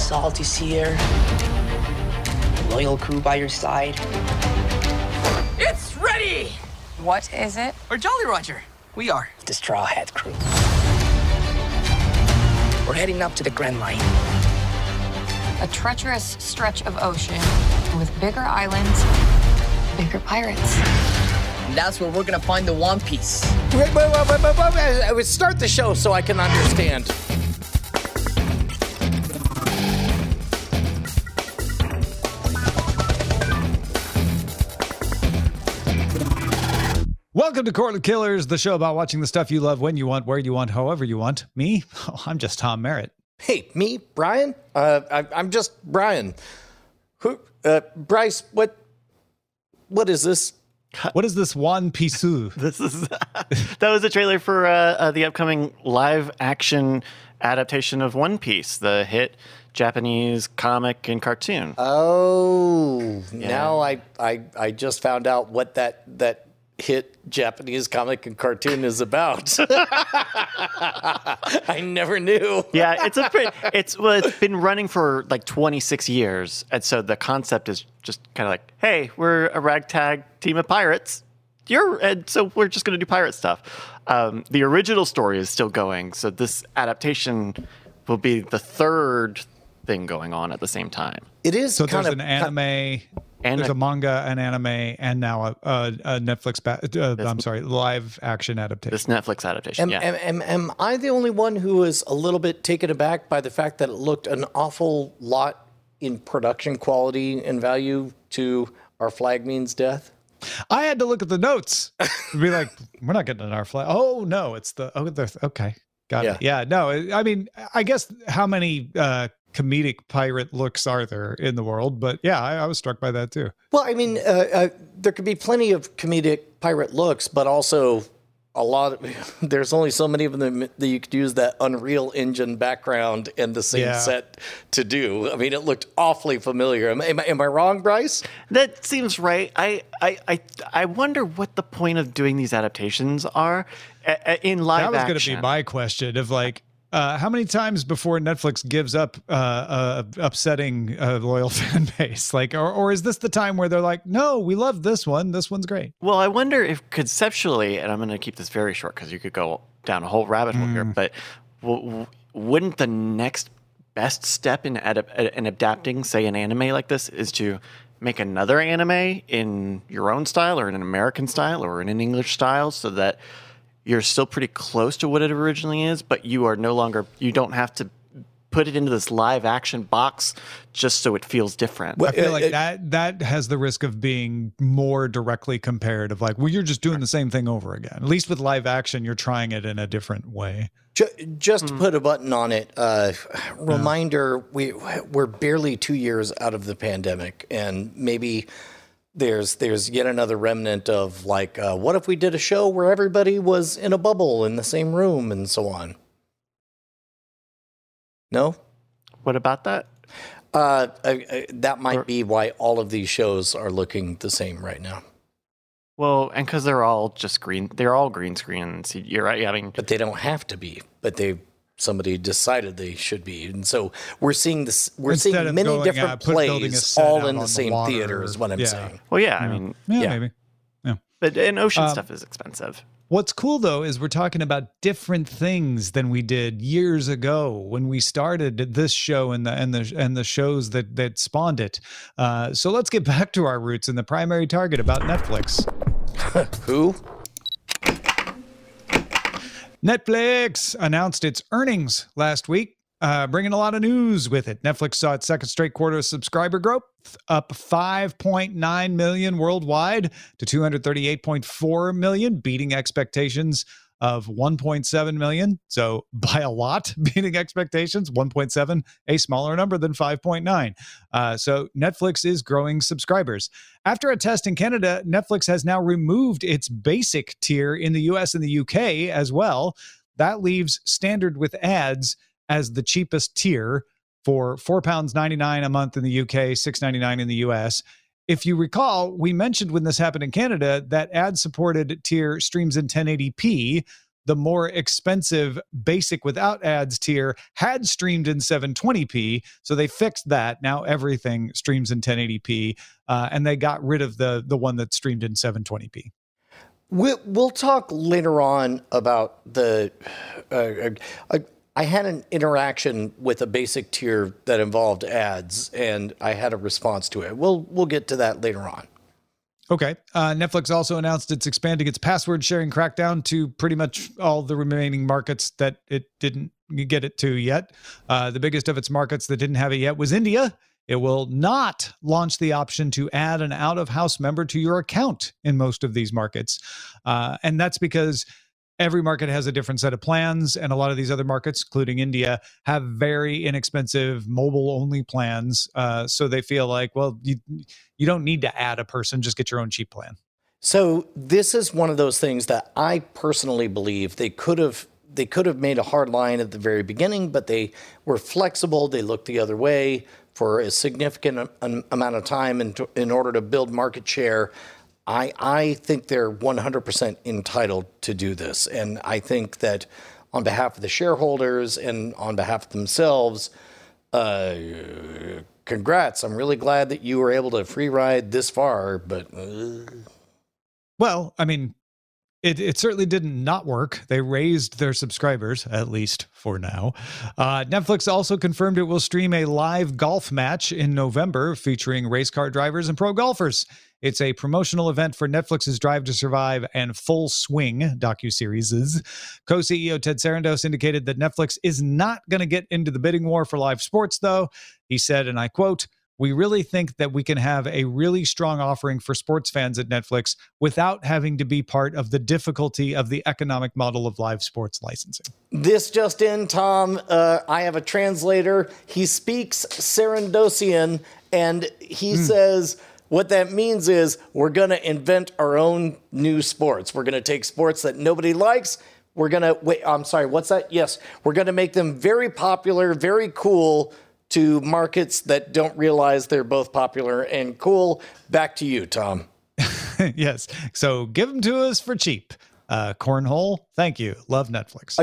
Salt is here. A loyal crew by your side. It's ready! What is it? Or Jolly Roger. We are. The Straw Hat crew. We're heading up to the Grand Line. A treacherous stretch of ocean with bigger islands, bigger pirates. And that's where we're gonna find the One Piece. Wait. Start the show so I can understand. Welcome to Cortland Killers, the show about watching the stuff you love when you want, where you want, however you want. Me? Oh, I'm just Tom Merritt. Hey, me, Brian? I'm just Brian. Who? Bryce, what is this? What is this One Piece? This is that was the trailer for the upcoming live action adaptation of One Piece, the hit Japanese comic and cartoon. Oh, yeah. Now I just found out what that hit Japanese comic and cartoon is about. I never knew. Yeah, it's been running for like 26 years, and so the concept is just kind of like, hey, we're a ragtag team of pirates. And so we're just going to do pirate stuff. The original story is still going, so this adaptation will be the third thing going on at the same time. It is so there's an anime. And there's a manga, an anime, and now a Netflix, live action adaptation. This Netflix adaptation, Am I the only one who was a little bit taken aback by the fact that it looked an awful lot in production quality and value to Our Flag Means Death? I had to look at the notes and be like, we're not getting an Our Flag. Oh, no, it's okay. Got it. Yeah, no, I mean, I guess how many comedic pirate looks are there in the world? But yeah, I was struck by that too. Well, I mean, there could be plenty of comedic pirate looks, but also there's only so many of them that you could use that Unreal Engine background and the same set to do. I mean, it looked awfully familiar. Am I wrong, Bryce? That seems right. I wonder what the point of doing these adaptations are in live action. That was going to be my question of like, how many times before Netflix gives up upsetting a loyal fan base? Like, or is this the time where they're like, no, we love this one. This one's great. Well, I wonder if conceptually, and I'm going to keep this very short because you could go down a whole rabbit hole here, but wouldn't the next best step in adapting, say, an anime like this is to make another anime in your own style or in an American style or in an English style so that you're still pretty close to what it originally is, but you don't have to put it into this live action box just so it feels different. I feel like that has the risk of being more directly compared of like, well, you're just doing the same thing over again. At least with live action, you're trying it in a different way. Just to put a button on it, reminder, we're barely 2 years out of the pandemic, and maybe there's yet another remnant of like, what if we did a show where everybody was in a bubble in the same room and so on? No? What about that? That might be why all of these shows are looking the same right now. Well, and because they're all green screens. You're right. I mean, but they don't have to be. But somebody decided they should be, and so we're seeing this. We're seeing many different plays all in the same theater. Is what I'm saying. Well, yeah. I mean, maybe. Yeah. But ocean stuff is expensive. What's cool though is we're talking about different things than we did years ago when we started this show and the shows that spawned it. So let's get back to our roots and the primary target about Netflix. Who? Netflix announced its earnings last week, bringing a lot of news with it. Netflix saw its second straight quarter of subscriber growth, up 5.9 million worldwide to 238.4 million, beating expectations of 1.7 million. So by a lot, beating expectations, 1.7, a smaller number than 5.9. So Netflix is growing subscribers. After a test in Canada, Netflix has now removed its basic tier in the US and the UK as well. That leaves standard with ads as the cheapest tier for £4.99 a month in the UK, $6.99 in the US. If you recall, we mentioned when this happened in Canada that ad-supported tier streams in 1080p, the more expensive basic without ads tier had streamed in 720p. So they fixed that. Now everything streams in 1080p, and they got rid of the one that streamed in 720p. We'll talk later on about the. I had an interaction with a basic tier that involved ads, and I had a response to it. We'll get to that later on. Okay. Netflix also announced it's expanding its password sharing crackdown to pretty much all the remaining markets that it didn't get it to yet. The biggest of its markets that didn't have it yet was India. It will not launch the option to add an out-of-house member to your account in most of these markets. And that's because every market has a different set of plans, and a lot of these other markets, including India, have very inexpensive mobile-only plans. So they feel like, well, you don't need to add a person, just get your own cheap plan. So this is one of those things that I personally believe they could have made a hard line at the very beginning, but they were flexible. They looked the other way for a significant amount of time in order to build market share. I think they're 100% entitled to do this. And I think that on behalf of the shareholders and on behalf of themselves, congrats. I'm really glad that you were able to free ride this far, but... Well, I mean, it certainly did not work. They raised their subscribers, at least for now. Netflix also confirmed it will stream a live golf match in November featuring race car drivers and pro golfers. It's a promotional event for Netflix's Drive to Survive and Full Swing docuseries. Co-CEO Ted Sarandos indicated that Netflix is not going to get into the bidding war for live sports, though. He said, and I quote, "We really think that we can have a really strong offering for sports fans at Netflix without having to be part of the difficulty of the economic model of live sports licensing." This just in, Tom. I have a translator. He speaks Sarandosian, and he says what that means is we're going to invent our own new sports. We're going to take sports that nobody likes. We're going to, wait, I'm sorry, what's that? Yes, we're going to make them very popular, very cool, to markets that don't realize they're both popular and cool. Back to you, Tom. Yes. So give them to us for cheap. Cornhole, thank you. Love Netflix.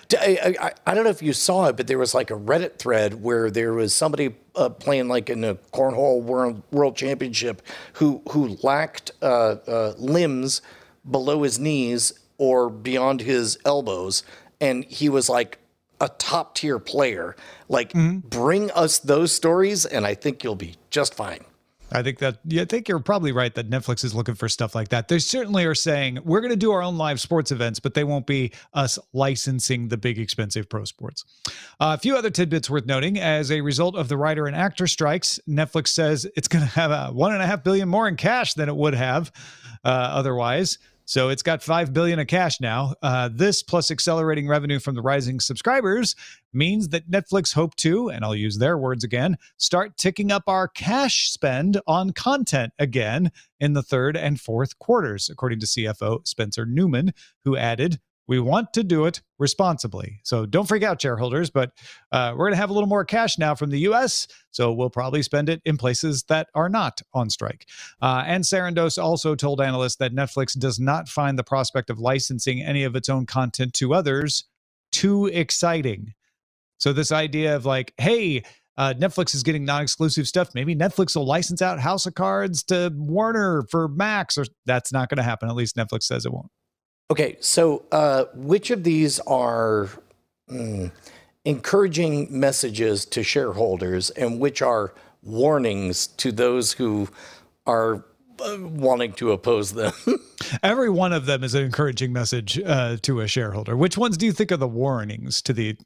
I don't know if you saw it, but there was like a Reddit thread where there was somebody playing like in a Cornhole World Championship who lacked limbs below his knees or beyond his elbows. And he was like a top tier player. Like, bring us those stories, and I think you'll be just fine. I think you're probably right that Netflix is looking for stuff like that. They certainly are saying we're going to do our own live sports events, but they won't be us licensing the big expensive pro sports. A few other tidbits worth noting. As a result of the writer and actor strikes, Netflix says it's going to have $1.5 billion more in cash than it would have otherwise. So it's got $5 billion of cash now. This plus accelerating revenue from the rising subscribers means that Netflix hope to, and I'll use their words again, start ticking up our cash spend on content again in the third and fourth quarters, according to CFO Spencer Newman, who added, "We want to do it responsibly." So don't freak out, shareholders, but we're going to have a little more cash now from the U.S., so we'll probably spend it in places that are not on strike. And Sarandos also told analysts that Netflix does not find the prospect of licensing any of its own content to others too exciting. So this idea of like, hey, Netflix is getting non-exclusive stuff. Maybe Netflix will license out House of Cards to Warner for Max, or that's not going to happen. At least Netflix says it won't. Okay, so which of these are encouraging messages to shareholders and which are warnings to those who are wanting to oppose them? Every one of them is an encouraging message to a shareholder. Which ones do you think are the warnings to the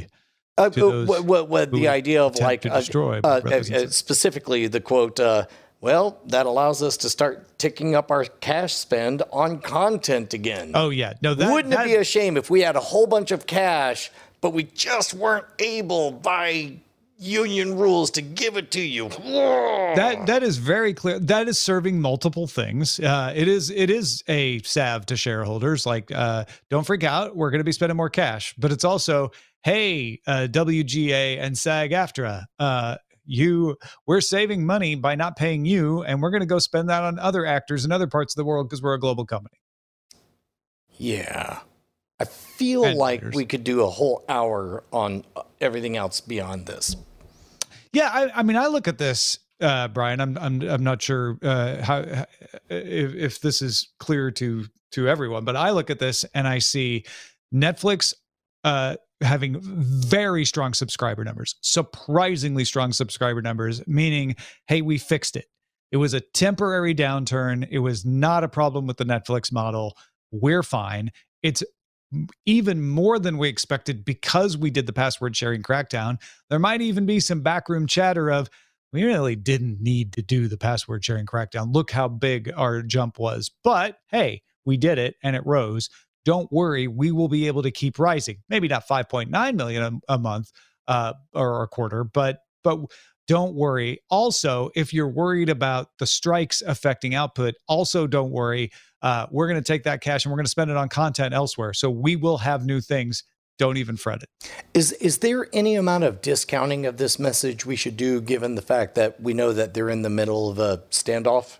the idea of like destroy specifically the quote, well, that allows us to start ticking up our cash spend on content again. Oh, yeah. No, wouldn't it be a shame if we had a whole bunch of cash, but we just weren't able by union rules to give it to you? That is very clear. That is serving multiple things. It is a salve to shareholders. Like, don't freak out. We're going to be spending more cash. But it's also, hey, WGA and SAG-AFTRA, we're saving money by not paying you, and we're going to go spend that on other actors in other parts of the world because we're a global company. Yeah. I feel And like writers. we could do a whole hour on everything else beyond this. Yeah, I mean, I look at this, Brian. I'm not sure how if this is clear to everyone, but I look at this and I see Netflix having very strong subscriber numbers, surprisingly strong subscriber numbers, meaning, hey, we fixed it. It was a temporary downturn. It was not a problem with the Netflix model. We're fine. It's even more than we expected because we did the password sharing crackdown. There might even be some backroom chatter of, we really didn't need to do the password sharing crackdown. Look how big our jump was. But hey, we did it and it rose. Don't worry, we will be able to keep rising. Maybe not 5.9 million a month or a quarter, but don't worry. Also, if you're worried about the strikes affecting output, also don't worry. We're going to take that cash and we're going to spend it on content elsewhere. So we will have new things. Don't even fret it. Is there any amount of discounting of this message we should do, given the fact that we know that they're in the middle of a standoff?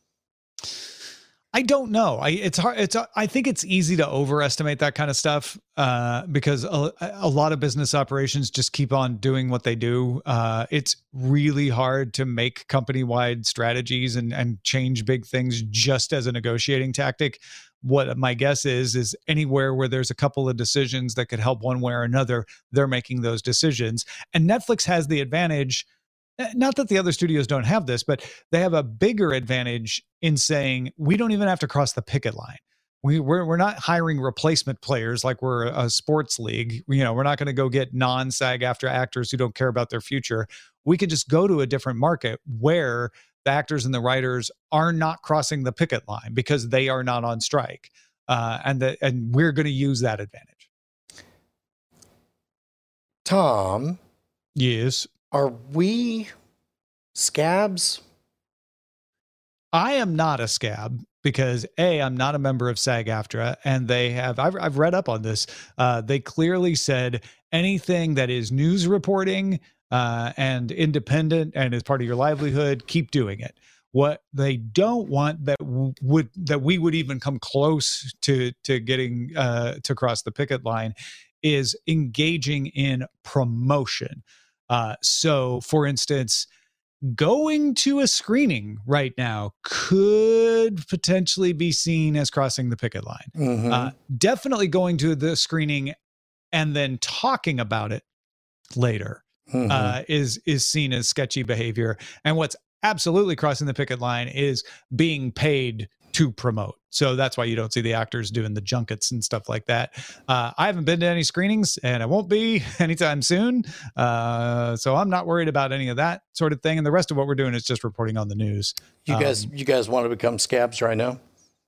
I don't know. It's hard. I think it's easy to overestimate that kind of stuff because a lot of business operations just keep on doing what they do. It's really hard to make company-wide strategies and change big things just as a negotiating tactic. What my guess is anywhere where there's a couple of decisions that could help one way or another, they're making those decisions. And Netflix has the advantage. Not that the other studios don't have this, but they have a bigger advantage in saying we don't even have to cross the picket line. We're not hiring replacement players like we're a sports league. We're not going to go get non-SAG-AFTRA actors who don't care about their future. We could just go to a different market where the actors and the writers are not crossing the picket line because they are not on strike, and we're going to use that advantage. Tom, Yes. are we scabs? I am not a scab because I'm not a member of SAG-AFTRA, and I've read up on this. They clearly said anything that is news reporting and independent and is part of your livelihood, keep doing it. What they don't want that we would even come close to getting to cross the picket line is engaging in promotion. So, for instance, going to a screening right now could potentially be seen as crossing the picket line. Mm-hmm. Definitely going to the screening and then talking about it later is seen as sketchy behavior. And what's absolutely crossing the picket line is being paid to promote. So that's why you don't see the actors doing the junkets and stuff like that. I haven't been to any screenings and I won't be anytime soon. So I'm not worried about any of that sort of thing. And the rest of what we're doing is just reporting on the news. You guys want to become scabs right now?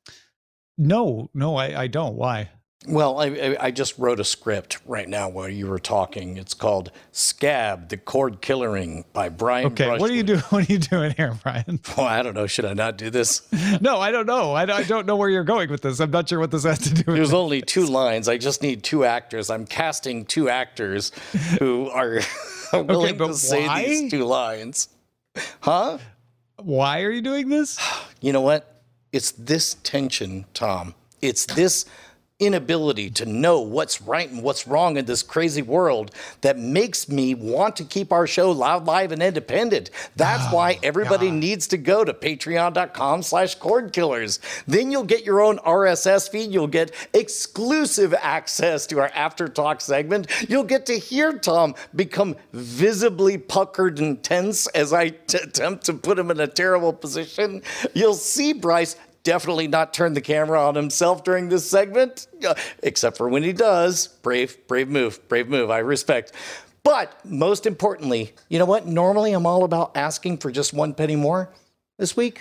No, I don't. Why? Well, I just wrote a script right now while you were talking. It's called Scab, the Cord Killering by Brian Okay, Brushwood. what are you doing? What are you doing here, Brian? Well, I don't know. Should I not do this? No, I don't know. I don't know where you're going with this. I'm not sure what this has to do with There's it. only 2 lines. I just need 2 actors. I'm casting 2 actors who are willing but to say why? these 2 lines. Huh? Why are you doing this? You know what? It's this tension, Tom. It's this inability to know what's right and what's wrong in this crazy world that makes me want to keep our show loud, live, and independent. That's why everybody needs to go to patreon.com/cordkillers. Then you'll get your own RSS feed. You'll get exclusive access to our After Talk segment. You'll get to hear Tom become visibly puckered and tense as I attempt to put him in a terrible position. You'll see Bryce definitely not turn the camera on himself during this segment, except for when he does. Brave move. I respect. But most importantly, you know what? Normally I'm all about asking for just 1 penny more. This week,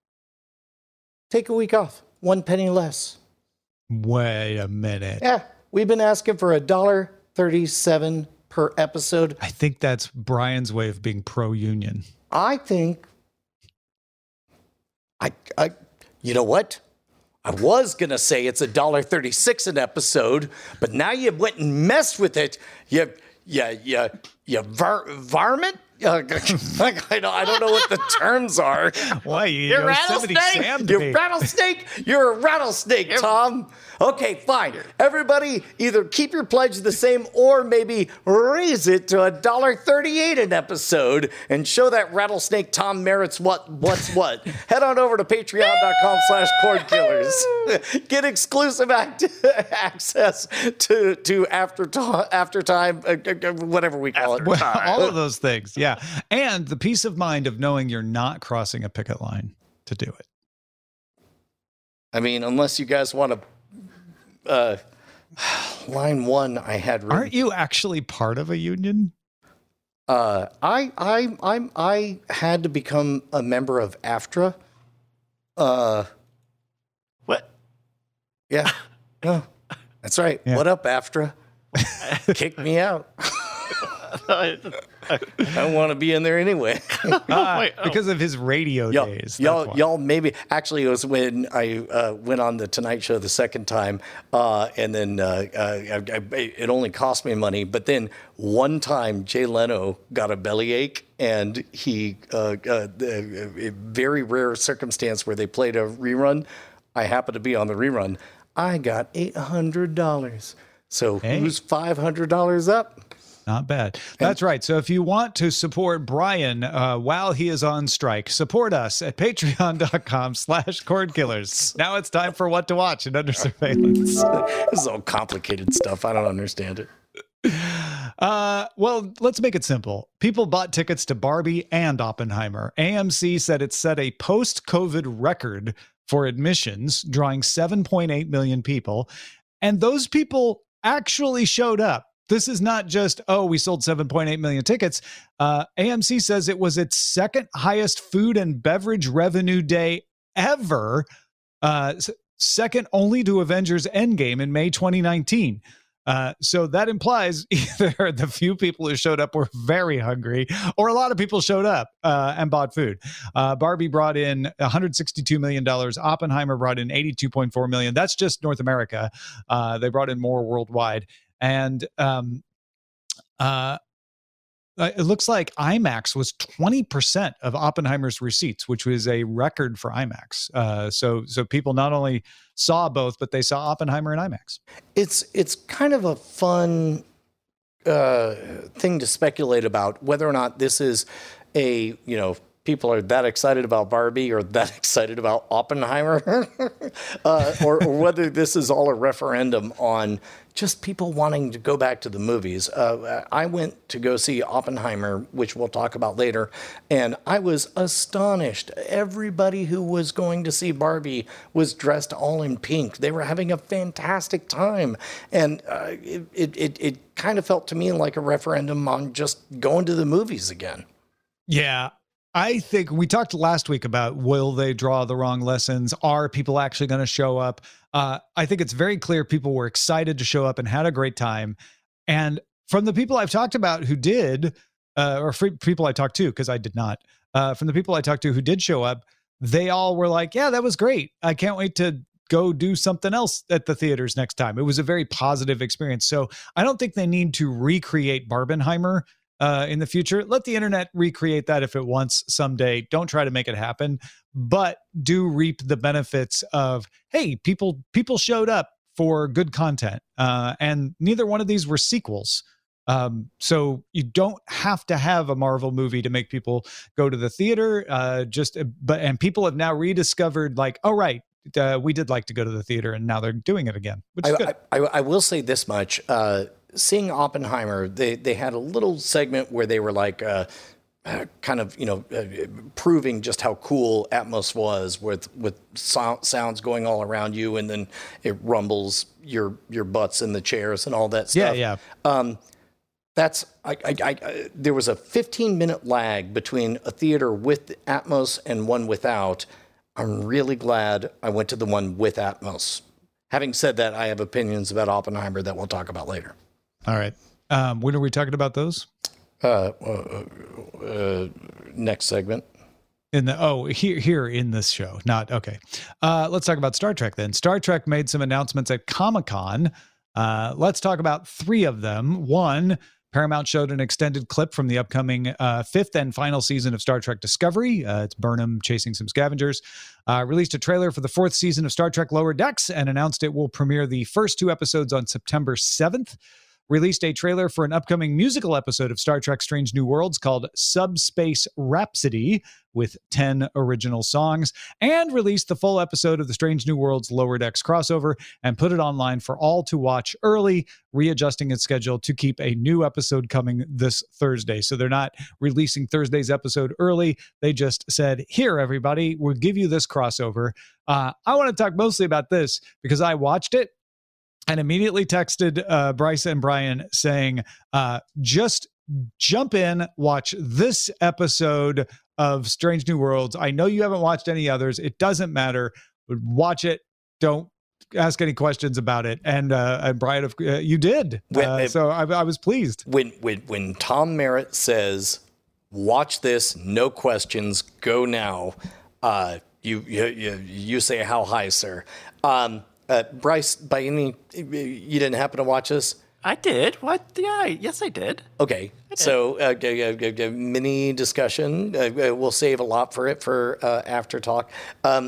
take a week off. 1 penny less. Wait a minute. Yeah, we've been asking for $1.37 per episode. I think that's Brian's way of being pro-union. I think you know what? I was going to say it's $1.36 an episode, but now you went and messed with it. You varmint? I don't know what the terms are. Why you You're Yosemite rattlesnake! Sam to You're me? rattlesnake. You're a rattlesnake, Tom. Okay, fine. Everybody, either keep your pledge the same or maybe raise it to $1.38 an episode and show that rattlesnake Tom merits what's what. Head on over to patreon.com/cordkillers. Get exclusive access to after time, whatever we call it. Well, all of those things, yeah. And the peace of mind of knowing you're not crossing a picket line to do it. I mean, unless you guys want to. Line one, I had. Written, Aren't you actually part of a union? I had to become a member of AFTRA. What? Yeah, no, that's right. Yeah. What up, AFTRA? Kick me out. I don't want to be in there anyway. Because of his radio days. Y'all maybe actually it was when I went on the Tonight Show the second time, and then it only cost me money. But then one time Jay Leno got a bellyache, and he a very rare circumstance where they played a rerun. I happened to be on the rerun. I got $800. So who's $500 up? Not bad. That's right. So if you want to support Brian while he is on strike, support us at patreon.com/cordkillers. Now it's time for What to Watch and Under Surveillance. This is all complicated stuff. I don't understand it. Well, let's make it simple. People bought tickets to Barbie and Oppenheimer. AMC said it set a post-COVID record for admissions, drawing 7.8 million people. And those people actually showed up. This is not just, we sold 7.8 million tickets. AMC says it was its second highest food and beverage revenue day ever, second only to Avengers Endgame in May 2019. So that implies either the few people who showed up were very hungry or a lot of people showed up and bought food. Barbie brought in $162 million. Oppenheimer brought in $82.4 million. That's just North America. They brought in more worldwide. And it looks like IMAX was 20% of Oppenheimer's receipts, which was a record for IMAX. So people not only saw both, but they saw Oppenheimer and IMAX. It's kind of a fun thing to speculate about whether or not this is people are that excited about Barbie or that excited about Oppenheimer, or whether this is all a referendum on just people wanting to go back to the movies. I went to go see Oppenheimer, which we'll talk about later, and I was astonished. Everybody who was going to see Barbie was dressed all in pink. They were having a fantastic time, and it kind of felt to me like a referendum on just going to the movies again. Yeah. I think we talked last week about, will they draw the wrong lessons? Are people actually going to show up? I think it's very clear people were excited to show up and had a great time. And from the people I've talked about who did, or people I talked to, because I did not, from the people I talked to who did show up, they all were like, yeah, that was great. I can't wait to go do something else at the theaters next time. It was a very positive experience. So I don't think they need to recreate Barbenheimer in the future. Let the internet recreate that if it wants someday. Don't try to make it happen, but do reap the benefits of, hey, people showed up for good content. And neither one of these were sequels. So you don't have to have a Marvel movie to make people go to the theater. And people have now rediscovered, like, oh, right, we did like to go to the theater, and now they're doing it again, which is good. I will say this much. Seeing Oppenheimer, they had a little segment where they were like proving just how cool Atmos was with sounds going all around you, and then it rumbles your butts in the chairs and all that stuff. Yeah. There was a 15-minute lag between a theater with Atmos and one without. I'm really glad I went to the one with Atmos. Having said that, I have opinions about Oppenheimer that we'll talk about later. All right. When are we talking about those? Next segment. Here in this show. Not okay. Let's talk about Star Trek then. Star Trek made some announcements at Comic-Con. Let's talk about three of them. One, Paramount showed an extended clip from the upcoming fifth and final season of Star Trek Discovery. It's Burnham chasing some scavengers. Released a trailer for the fourth season of Star Trek Lower Decks and announced it will premiere the first 2 episodes on September 7th. Released a trailer for an upcoming musical episode of Star Trek Strange New Worlds called Subspace Rhapsody with 10 original songs, and released the full episode of the Strange New Worlds Lower Decks crossover and put it online for all to watch early, readjusting its schedule to keep a new episode coming this Thursday. So they're not releasing Thursday's episode early. They just said, here, everybody, we'll give you this crossover. I want to talk mostly about this because I watched it and immediately texted Bryce and Brian saying, just jump in, watch this episode of Strange New Worlds. I know you haven't watched any others. It doesn't matter. Watch it. Don't ask any questions about it. And Brian, you did. So I was pleased. When Tom Merritt says, watch this, no questions, go now, you say, how high, sir? Bryce, you didn't happen to watch this? I did. What? Yeah. Yes, I did. Okay. So mini discussion. We'll save a lot for it for after talk. I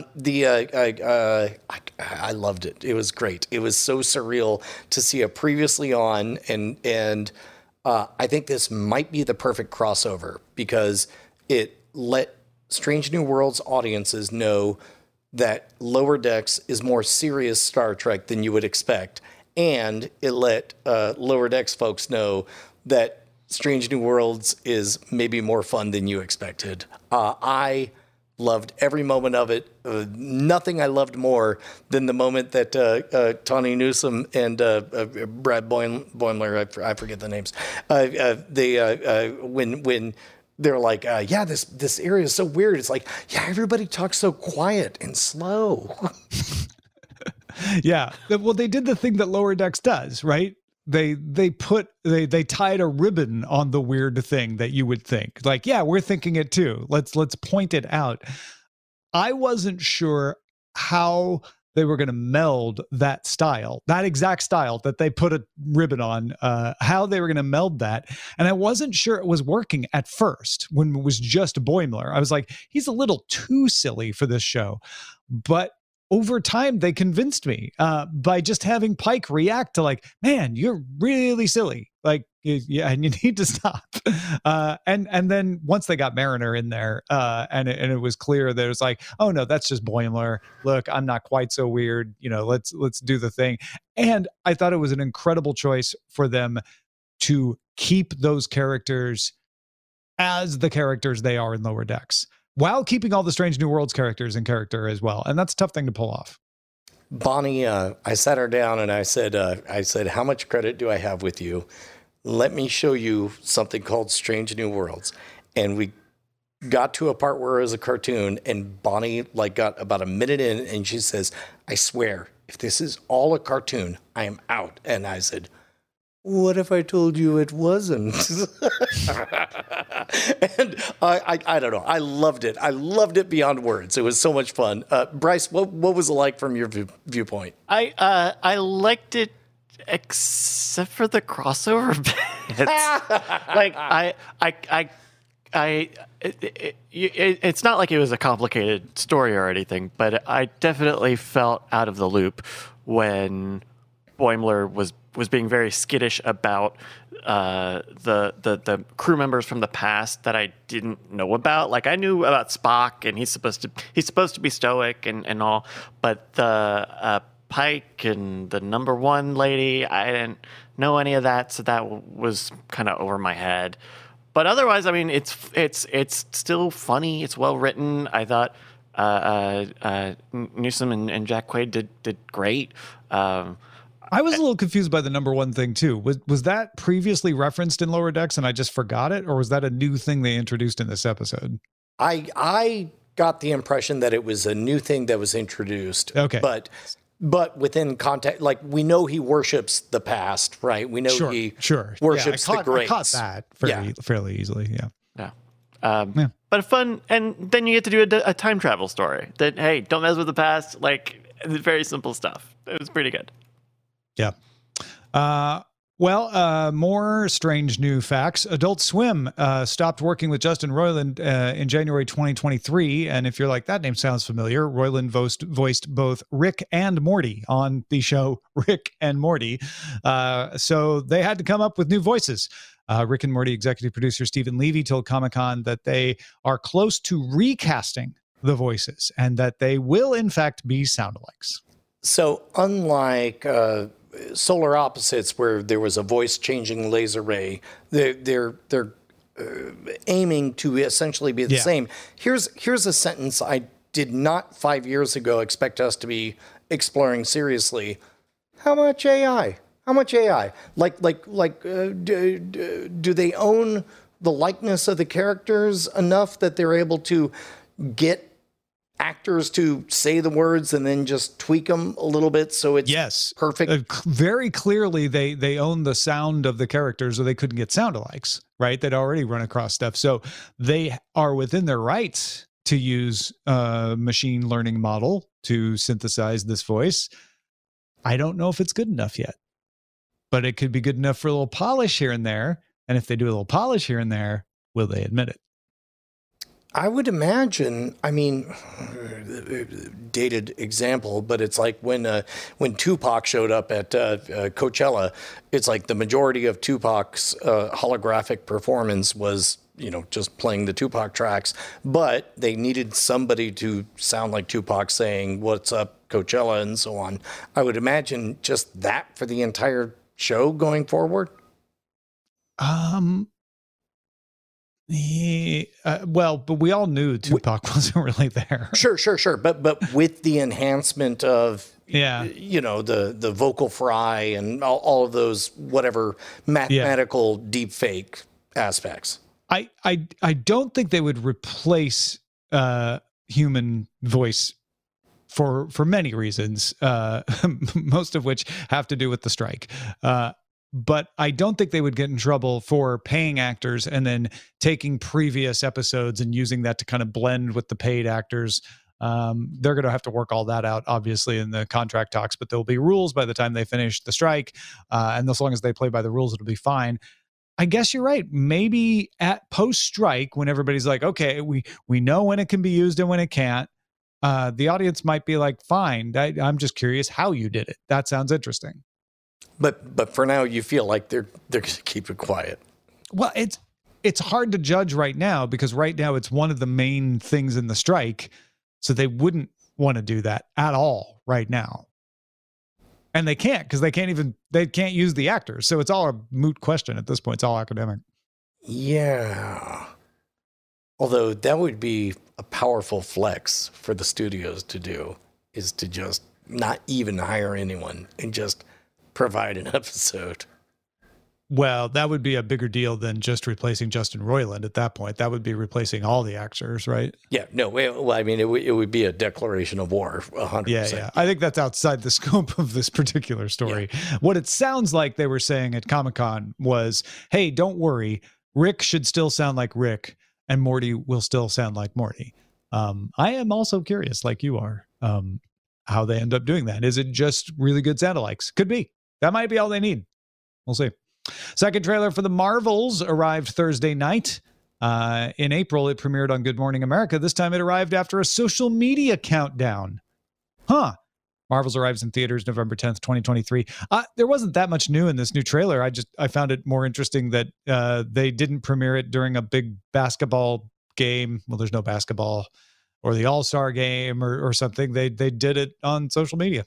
loved it. It was great. It was so surreal to see a previously on, and I think this might be the perfect crossover because it let Strange New Worlds audiences know that Lower Decks is more serious Star Trek than you would expect. And it let Lower Decks folks know that Strange New Worlds is maybe more fun than you expected. I loved every moment of it. Nothing I loved more than the moment that Tawny Newsome and Brad Boimler, I forget the names, when they're like, yeah, this area is so weird. It's like, yeah, everybody talks so quiet and slow. Yeah. Well, they did the thing that Lower Decks does, right? They tied a ribbon on the weird thing that you would think. Like, yeah, we're thinking it too. Let's point it out. I wasn't sure how they were going to meld that style, that exact style that they put a ribbon on, how they were going to meld that. And I wasn't sure it was working at first when it was just Boimler. I was like, he's a little too silly for this show. But over time, they convinced me by just having Pike react to like, man, you're really silly. Like, yeah, and you need to stop. And then once they got Mariner in there, and it was clear that it was like, oh no, that's just Boimler. Look, I'm not quite so weird. You know, let's do the thing. And I thought it was an incredible choice for them to keep those characters as the characters they are in Lower Decks, while keeping all the Strange New Worlds characters in character as well. And that's a tough thing to pull off. Bonnie, I sat her down and I said, how much credit do I have with you? Let me show you something called Strange New Worlds. And we got to a part where it was a cartoon, and Bonnie got about a minute in, and she says, I swear, if this is all a cartoon, I am out. And I said, what if I told you it wasn't? And I don't know. I loved it. I loved it beyond words. It was so much fun. Bryce, what was it like from your viewpoint? I liked it except for the crossover bits. It's not like it was a complicated story or anything, but I definitely felt out of the loop when Boimler was being very skittish about the crew members from the past that I didn't know about. Like, I knew about Spock, and he's supposed to be stoic and all, but the Pike and the number one lady, I didn't know any of that, so that was kind of over my head. But otherwise, I mean, it's still funny. It's well written. I thought Newsome and Jack Quaid did great. I was a little confused by the number one thing too. Was that previously referenced in Lower Decks and I just forgot it, or was that a new thing they introduced in this episode? I got the impression that it was a new thing that was introduced. Okay, but within context, like, we know he worships the past, right? We know he worships the greats. I caught that fairly easily. Yeah. But fun, and then you get to do a time travel story. That, hey, don't mess with the past. Like, very simple stuff. It was pretty good. Yeah. Well, more strange new facts. Adult Swim stopped working with Justin Roiland in January 2023. And if you're like, that name sounds familiar, Roiland voiced both Rick and Morty on the show Rick and Morty. So they had to come up with new voices. Rick and Morty executive producer Stephen Levy told Comic-Con that they are close to recasting the voices and that they will, in fact, be sound-alikes. So unlike Solar Opposites, where there was a voice-changing laser ray, they're aiming to essentially be the same. Here's a sentence I did not 5 years ago expect us to be exploring seriously. How much AI? How much AI? Do they own the likeness of the characters enough that they're able to get actors to say the words and then just tweak them a little bit so it's perfect? Very clearly, they own the sound of the characters, or they couldn't get sound-alikes, right? They'd already run across stuff. So they are within their rights to use a machine learning model to synthesize this voice. I don't know if it's good enough yet, but it could be good enough for a little polish here and there. And if they do a little polish here and there, will they admit it? I would imagine, I mean, dated example, but it's like when Tupac showed up at Coachella, it's like the majority of Tupac's holographic performance was, just playing the Tupac tracks, but they needed somebody to sound like Tupac saying, "What's up, Coachella," and so on. I would imagine just that for the entire show going forward. But we all knew Tupac wasn't really there. Sure. But with the enhancement of, the vocal fry and all of those, whatever mathematical deep fake aspects. I don't think they would replace human voice for many reasons, most of which have to do with the strike. But I don't think they would get in trouble for paying actors and then taking previous episodes and using that to kind of blend with the paid actors. They're going to have to work all that out, obviously, in the contract talks, but there'll be rules by the time they finish the strike. And as long as they play by the rules, it'll be fine. I guess you're right. Maybe at post-strike, when everybody's like, okay, we know when it can be used and when it can't, the audience might be like, fine, I'm just curious how you did it. That sounds interesting. But for now, you feel like they're going to keep it quiet. Well, it's hard to judge right now because right now it's one of the main things in the strike. So they wouldn't want to do that at all right now. And they can't because they can't use the actors. So it's all a moot question at this point. It's all academic. Yeah. Although that would be a powerful flex for the studios to do, is to just not even hire anyone and just provide an episode. Well, that would be a bigger deal than just replacing Justin Roiland at that point. That would be replacing all the actors, right? Yeah, no, well, I mean, it would be a declaration of war, 100%. Yeah. I think that's outside the scope of this particular story. Yeah. What it sounds like they were saying at Comic-Con was, hey, don't worry, Rick should still sound like Rick, and Morty will still sound like Morty. I am also curious, like you are, how they end up doing that. Is it just really good sound-alikes? Could be. That might be all they need. We'll see. Second trailer for The Marvels arrived Thursday night. In April, it premiered on Good Morning America. This time it arrived after a social media countdown. Marvels arrives in theaters November 10th, 2023. There wasn't that much new in this new trailer. I found it more interesting that they didn't premiere it during a big basketball game. Well, there's no basketball, or the All-Star game or something. They did it on social media.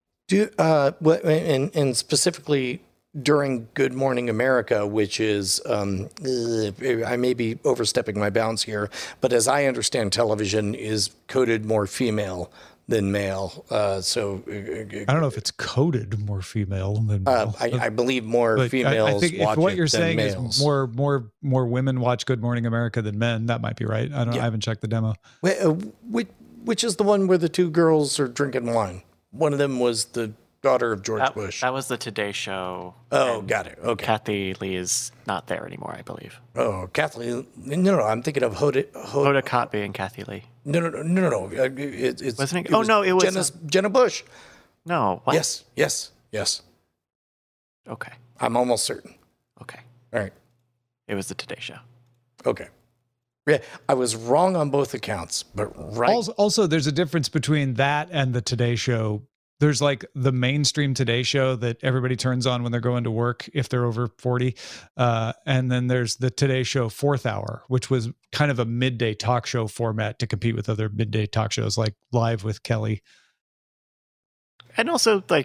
And specifically during Good Morning America, which is, I may be overstepping my bounds here, but as I understand, television is coded more female than male. So I don't know if it's coded more female than male. I believe more females. I think watch if what it you're than saying males. is more women watch Good Morning America than men, that might be right. I haven't checked the demo. Which is the one where the two girls are drinking wine? One of them was the daughter of George Bush. That was the Today Show. Oh, got it. Okay. Kathy Lee is not there anymore, I believe. Oh, Kathy. No. I'm thinking of Hoda Kotb and Kathy Lee. No. Wasn't it? It was Jenna Bush. No. What? Yes. Okay. I'm almost certain. Okay. All right. It was the Today Show. Okay. Yeah, I was wrong on both accounts, but right. Also, there's a difference between that and the Today Show. There's like the mainstream Today Show that everybody turns on when they're going to work if they're over 40. And then there's the Today Show 4th Hour, which was kind of a midday talk show format to compete with other midday talk shows like Live with Kelly. And also, like,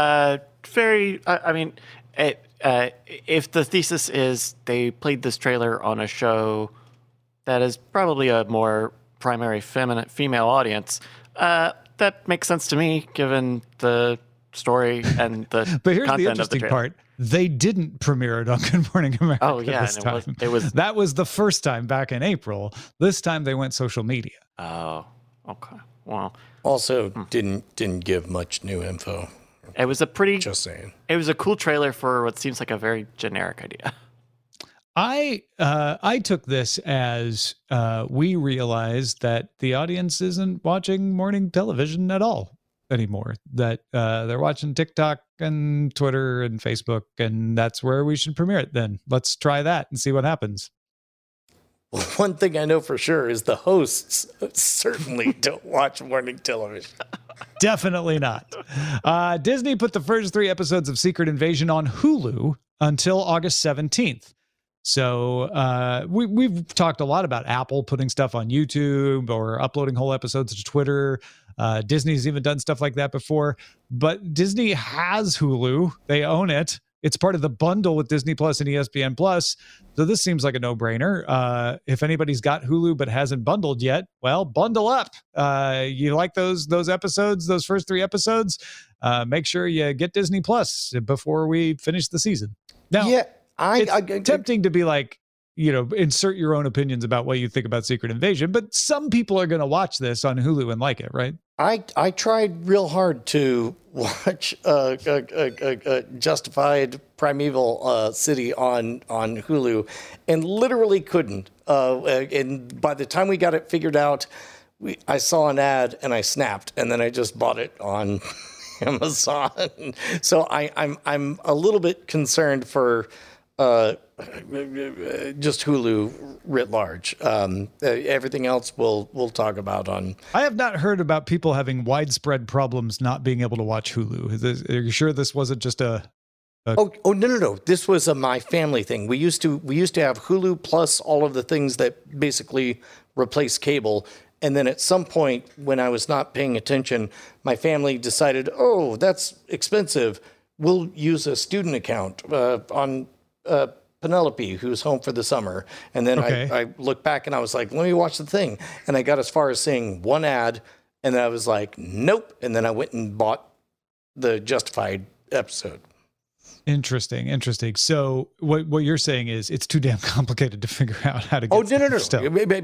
if the thesis is they played this trailer on a show that is probably a more primary female audience, that makes sense to me, given the story and the but here's content the interesting of the part. They didn't premiere it on Good Morning America. Oh, yeah. This time. That was the first time back in April. This time they went social media. Oh, okay. Well, also didn't give much new info. It was Just saying. It was a cool trailer for what seems like a very generic idea. I took this as we realized that the audience isn't watching morning television at all anymore. That they're watching TikTok and Twitter and Facebook, and that's where we should premiere it. Then let's try that and see what happens. Well, one thing I know for sure is the hosts certainly don't watch morning television. Definitely not. Disney put the first 3 episodes of Secret Invasion on Hulu until August 17th. So we've talked a lot about Apple putting stuff on YouTube or uploading whole episodes to Twitter. Disney's even done stuff like that before. But Disney has Hulu. They own it. It's part of the bundle with Disney Plus and ESPN Plus. So this seems like a no-brainer. If anybody's got Hulu but hasn't bundled yet, well, bundle up. You like those episodes, those first 3 episodes? Make sure you get Disney Plus before we finish the season. Now, yeah, it's tempting to be like, insert your own opinions about what you think about Secret Invasion, but some people are going to watch this on Hulu and like it, right? I tried real hard to watch Justified Primeval City on Hulu and literally couldn't. And by the time we got it figured out, I saw an ad and I snapped, and then I just bought it on Amazon. So I'm a little bit concerned for just Hulu writ large. Everything else we'll talk about on. I have not heard about people having widespread problems not being able to watch Hulu. Are you sure this wasn't just a? Oh no! This was a my family thing. We used to have Hulu plus all of the things that basically replace cable. And then at some point when I was not paying attention, my family decided, oh, that's expensive. We'll use a student account on Penelope, who's home for the summer. And then I looked back and I was like, let me watch the thing. And I got as far as seeing one ad, and then I was like, nope. And then I went and bought the Justified episode. Interesting. So what you're saying is it's too damn complicated to figure out how to get no. stuff.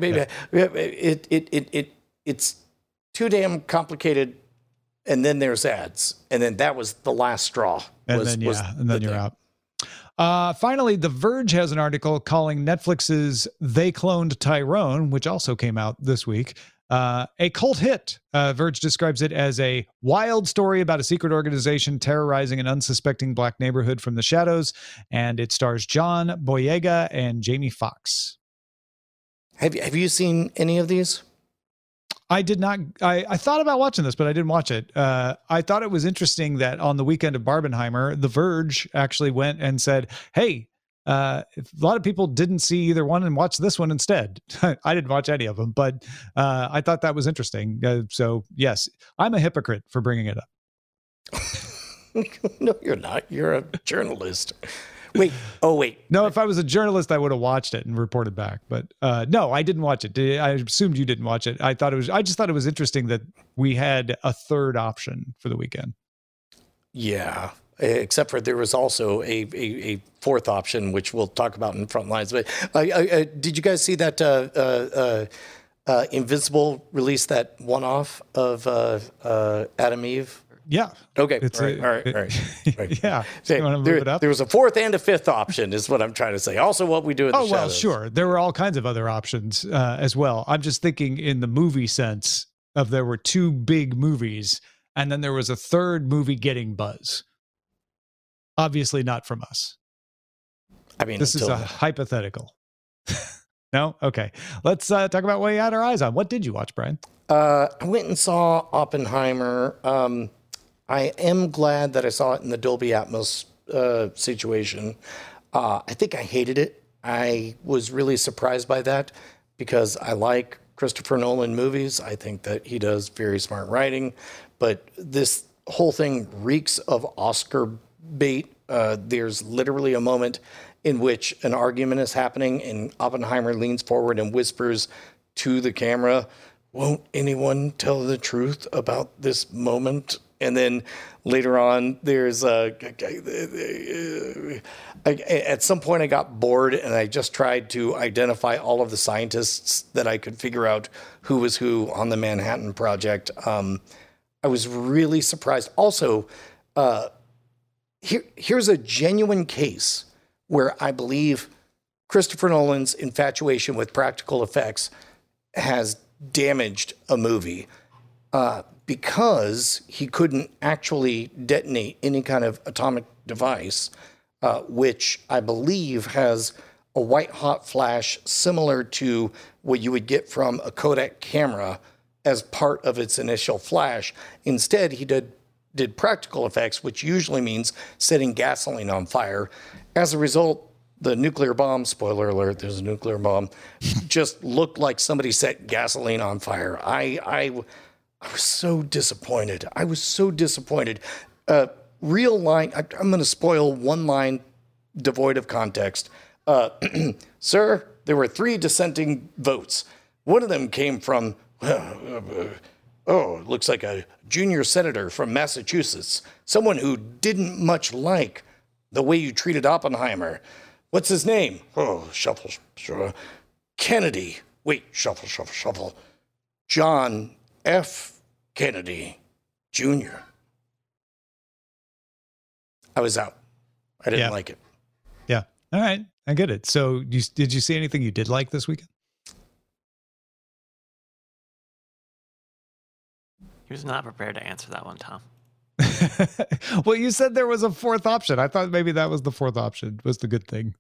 It's too damn complicated, and then there's ads. And then that was the last straw. And then you're out. Finally, The Verge has an article calling Netflix's They Cloned Tyrone, which also came out this week, a cult hit. Verge describes it as a wild story about a secret organization terrorizing an unsuspecting black neighborhood from the shadows, and it stars John Boyega and Jamie Foxx. Have you seen any of these? I did not. I thought about watching this, but I didn't watch it. I thought it was interesting that on the weekend of Barbenheimer, The Verge actually went and said, hey, a lot of people didn't see either one and watched this one instead. I didn't watch any of them, but I thought that was interesting. So, yes, I'm a hypocrite for bringing it up. No, you're not. You're a journalist. Wait. No, if I was a journalist, I would have watched it and reported back. But no, I didn't watch it. I assumed you didn't watch it. I just thought it was interesting that we had a third option for the weekend. Yeah. Except for there was also a fourth option, which we'll talk about in front lines. But did you guys see that Invincible released that one-off of Adam Eve? Yeah. Okay. All right. Yeah. So you want to move it up? There was a fourth and a fifth option is what I'm trying to say. Also what we do in the shadows. Well, sure. There were all kinds of other options as well. I'm just thinking in the movie sense of there were 2 big movies and then there was a third movie getting buzz. Obviously not from us. I mean, This is a hypothetical. No? Okay. Let's talk about what you had our eyes on. What did you watch, Brian? I went and saw Oppenheimer. I am glad that I saw it in the Dolby Atmos situation. I think I hated it. I was really surprised by that because I like Christopher Nolan movies. I think that he does very smart writing, but this whole thing reeks of Oscar bait. There's literally a moment in which an argument is happening and Oppenheimer leans forward and whispers to the camera, "Won't anyone tell the truth about this moment?" And then later on, there's at some point I got bored and I just tried to identify all of the scientists that I could figure out who was who on the Manhattan Project. I was really surprised. Also, here's a genuine case where I believe Christopher Nolan's infatuation with practical effects has damaged a movie. Because he couldn't actually detonate any kind of atomic device, which I believe has a white-hot flash similar to what you would get from a Kodak camera as part of its initial flash. Instead, he did practical effects, which usually means setting gasoline on fire. As a result, the nuclear bomb, spoiler alert, there's a nuclear bomb, just looked like somebody set gasoline on fire. I was so disappointed. I was so disappointed. Real line, I'm going to spoil one line devoid of context. Sir, there were 3 dissenting votes. One of them came from, it looks like a junior senator from Massachusetts, someone who didn't much like the way you treated Oppenheimer. What's his name? Shuffle. Kennedy. Wait, shuffle. John F. Kennedy Jr. I was out. I didn't like it. Yeah. All right. I get it. So did you see anything you did like this weekend? He was not prepared to answer that one, Tom. Well, you said there was a 4th option. I thought maybe that was the 4th option, was the good thing.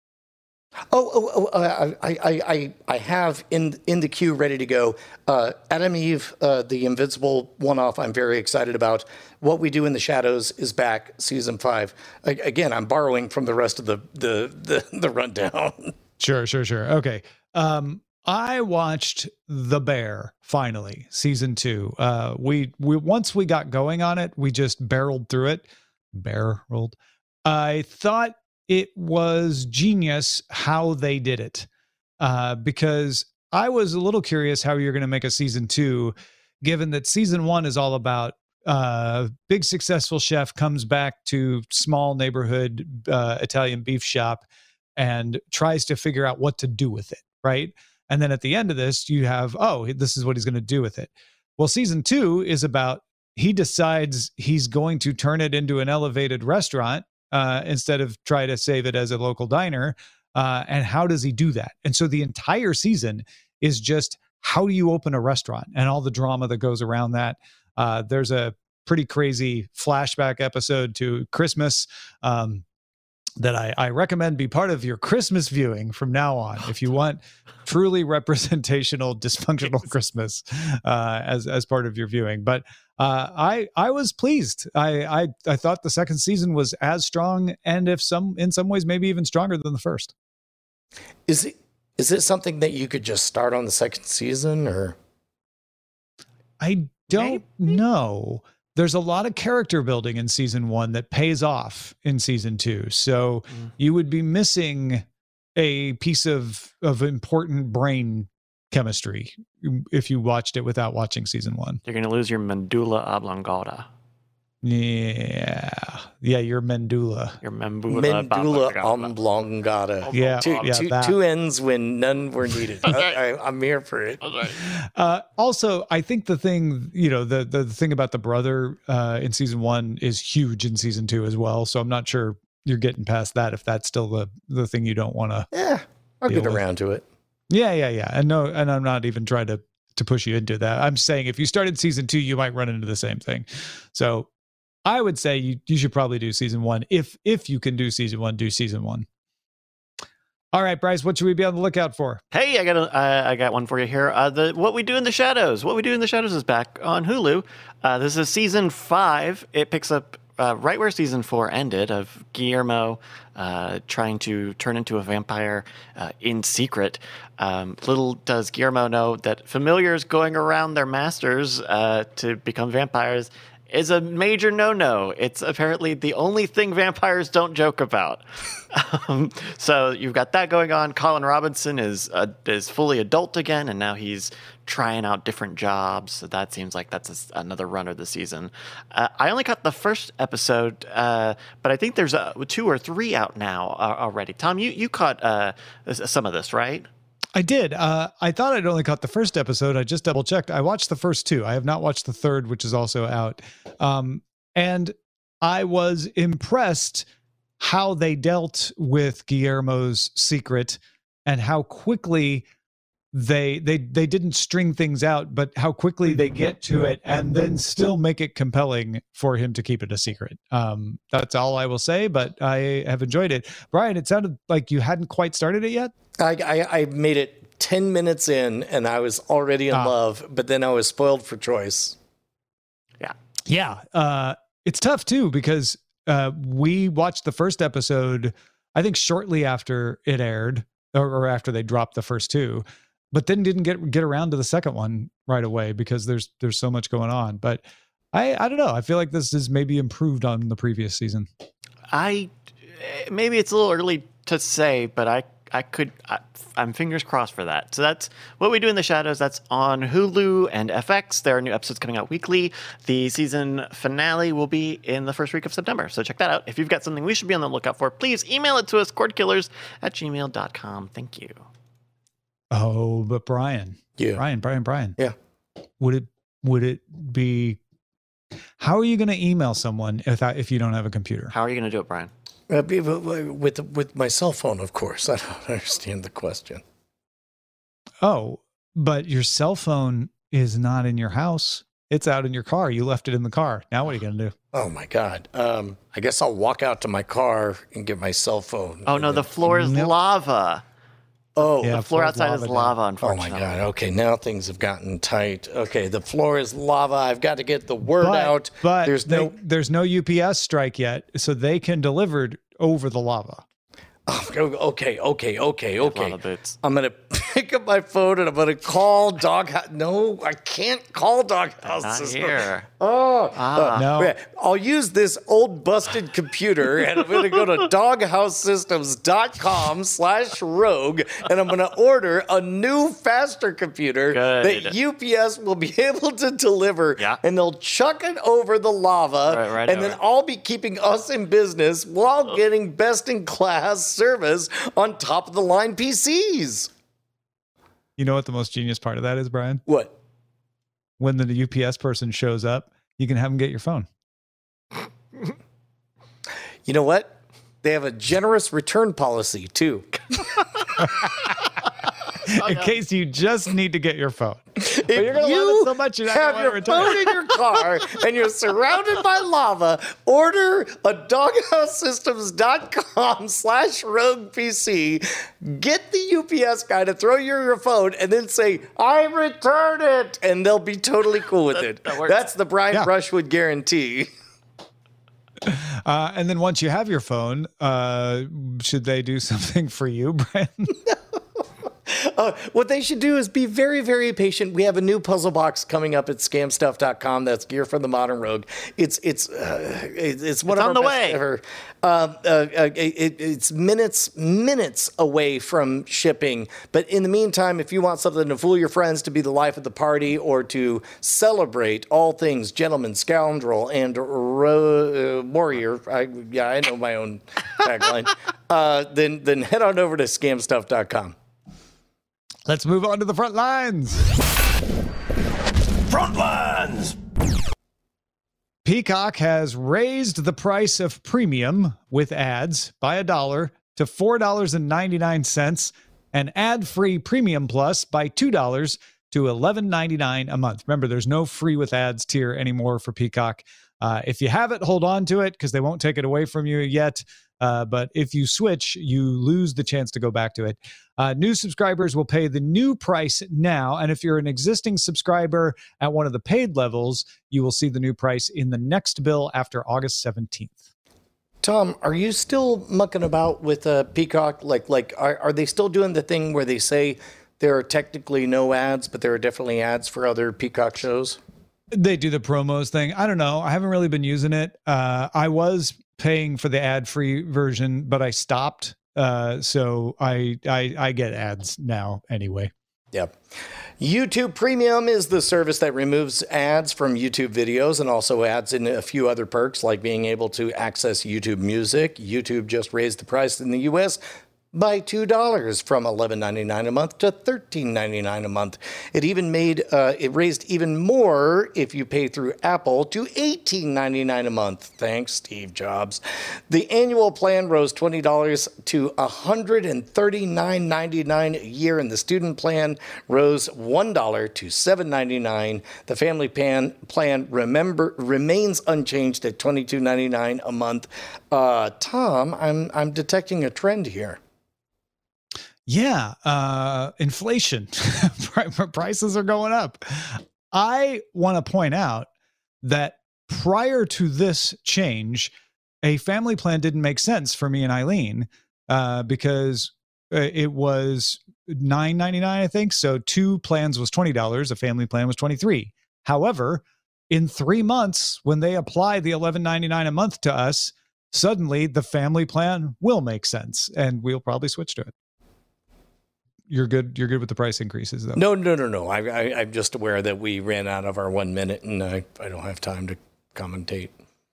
I have in the queue ready to go. Adam Eve, the Invincible one-off. I'm very excited about. What We Do in the Shadows is back, season 5. Again, I'm borrowing from the rest of the rundown. Sure. Okay. I watched The Bear finally, season 2. We once we got going on it, we just barreled through it. Barreled. I thought it was genius how they did it, because I was a little curious how you're going to make a season 2, given that season 1 is all about big successful chef comes back to small neighborhood Italian beef shop and tries to figure out what to do with it, right? And then at the end of this, you have, this is what he's going to do with it. Well, season 2 is about he decides he's going to turn it into an elevated restaurant instead of try to save it as a local diner. And how does he do that? And so the entire season is just how do you open a restaurant and all the drama that goes around that. There's a pretty crazy flashback episode to Christmas that I recommend be part of your Christmas viewing from now on. If you want truly representational dysfunctional Christmas as part of your viewing. But I was pleased. I thought the second season was as strong, and in some ways maybe even stronger than the first. Is it something that you could just start on the second season, or? I don't know. There's a lot of character building in season 1 that pays off in season 2. So you would be missing a piece of important brain chemistry if you watched it without watching season 1. You're going to lose your medulla oblongata. Yeah, your medulla. Your medulla oblongata. Yeah, two ends when none were needed. I'm here for it. Also, I think the thing, the thing about the brother in season 1 is huge in season 2 as well. So I'm not sure you're getting past that if that's still the thing you don't want to. Yeah, I'll get around to it. Yeah. And I'm not even trying to push you into that. I'm saying if you started season 2, you might run into the same thing. So I would say you should probably do season 1. If you can do season 1, do season 1. All right, Bryce, what should we be on the lookout for? Hey, I got one for you here. What We Do in the Shadows. What We Do in the Shadows is back on Hulu. This is season 5. It picks up right where season 4 ended, of Guillermo trying to turn into a vampire in secret. Little does Guillermo know that familiars going around their masters to become vampires is a major no-no. It's apparently the only thing vampires don't joke about. So you've got that going on. Colin Robinson is fully adult again, and now he's trying out different jobs. So that seems like that's another runner this season. I only caught the first episode, but I think there's 2 or 3 out now already. Tom, you caught some of this, right? I did. I thought I'd only caught the first episode. I just double checked. I watched the first 2. I have not watched the third, which is also out. And I was impressed how they dealt with Guillermo's secret and how quickly they didn't string things out, but how quickly they get to it and then still make it compelling for him to keep it a secret. That's all I will say, but I have enjoyed it. Brian, it sounded like you hadn't quite started it yet. I made it 10 minutes in and I was already in love, but then I was spoiled for choice. Yeah. It's tough too, because we watched the first episode, I think shortly after it aired or after they dropped the first 2, but then didn't get around to the second one right away because there's so much going on. But I don't know. I feel like this is maybe improved on the previous season. Maybe it's a little early to say, but I'm fingers crossed for that. So that's What We Do in the Shadows. That's on Hulu and FX. There are new episodes coming out weekly. The season finale will be in the first week of September. So check that out. If you've got something we should be on the lookout for, please email it to us, cordkillers@gmail.com. Thank you. Oh, but Brian. Yeah. Brian. Yeah. Would it be, how are you going to email someone if you don't have a computer? How are you going to do it, Brian? With my cell phone, of course. I don't understand the question. Oh, but your cell phone is not in your house. It's out in your car. You left it in the car. Now what are you going to do? Oh, my God. I guess I'll walk out to my car and get my cell phone. Oh, no, the floor is lava. Oh, Yeah, The floor outside is lava, oh, my unfortunately. God. Okay, now things have gotten tight. Okay, the floor is lava. I've got to get the word out. But there's no UPS strike yet, so they can deliver over the lava. Okay. Lava boots. I'm going to pick up my phone and I'm going to call Doghouse. No, I can't call Doghouse Not System. here. No. Yeah, I'll use this old busted computer and I'm going to go to doghousesystems.com/rogue and I'm going to order a new, faster computer that UPS will be able to deliver. Yeah. And they'll chuck it over the lava. Right and then over. I'll be keeping us in business while getting best in class service on top of the line PCs. You know what the most genius part of that is, Brian? What? When the UPS person shows up, you can have them get your phone. You know what? They have a generous return policy too. In case you just need to get your phone. If you're gonna love you it so much, you're not have gonna your want to return phone in your car and you're surrounded by lava, order a doghousesystems.com/rogue PC, get the UPS guy to throw you your phone and then say, I return it. And they'll be totally cool with it. That works. That's the Brian Brushwood guarantee. And then once you have your phone, should they do something for you, Brian? What they should do is be very, very patient. We have a new puzzle box coming up at scamstuff.com. That's Gear for the Modern Rogue. It's one of our on the best way. ever. It's minutes away from shipping. But in the meantime, if you want something to fool your friends, to be the life of the party, or to celebrate all things gentleman, scoundrel, and warrior, I know my own tagline. Then head on over to scamstuff.com. Let's move on to the front lines. Front lines. Peacock has raised the price of premium with ads by $1 to $4.99 and ad-free Premium Plus by $2 to $11.99 a month. Remember, there's no free with ads tier anymore for Peacock. If you have it, hold on to it because they won't take it away from you yet. But if you switch, you lose the chance to go back to it. New subscribers will pay the new price now. And if you're an existing subscriber at one of the paid levels, you will see the new price in the next bill after August 17th. Tom, are you still mucking about with Peacock? Are they still doing the thing where they say there are technically no ads, but there are definitely ads for other Peacock shows? They do the promos thing. I don't know. I haven't really been using it. I was paying for the ad-free version, but I stopped. So I get ads now anyway. Yep. YouTube Premium is the service that removes ads from YouTube videos and also adds in a few other perks like being able to access YouTube Music. YouTube just raised the price in the US by $2 from $11.99 a month to $13.99 a month. It even it raised even more if you pay through Apple to $18.99 a month. Thanks, Steve Jobs. The annual plan rose $20 to $139.99 a year, and the student plan rose $1 to $7.99. The family plan remains unchanged at $22.99 a month. Tom, I'm detecting a trend here. Yeah, inflation. Prices are going up. I want to point out that prior to this change, a family plan didn't make sense for me and Eileen because it was $9.99, I think. So 2 plans was $20. A family plan was $23. However, in 3 months, when they apply the $11.99 a month to us, suddenly the family plan will make sense, and we'll probably switch to it. You're good with the price increases, though. No. I'm just aware that we ran out of our 1 minute, and I don't have time to commentate.